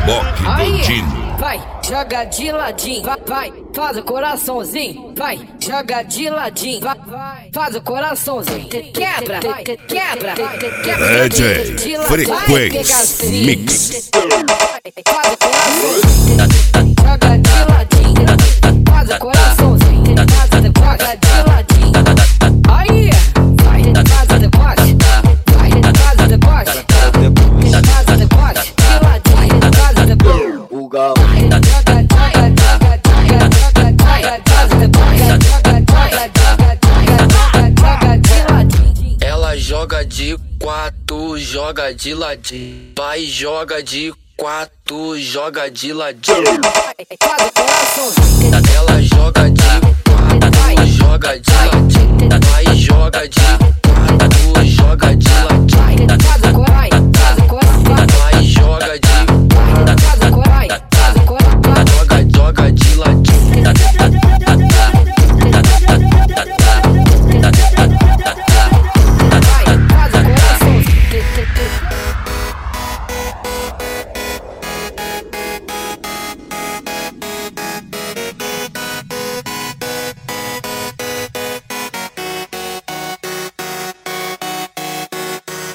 Boque Bandino. Vai, joga de ladinho, vai, faz o coraçãozinho, vai, joga de ladinho, vai, faz o coraçãozinho, quebra, quebra, quebra, DJ Frequência Mix. faz o coraçãozinho, joga de ladinho, faz o coraçãozinho, joga de ladinho, aí, vai, faz o decote, vai, faz o decote, faz o decote, de ladinho, faz o decote. Ela joga de quatro, joga de ladinho. Vai, joga de quatro, joga de ladinho. Ela joga de quatro, joga de ladinho. Vai, joga de quatro, joga de ladinho. Vai, joga de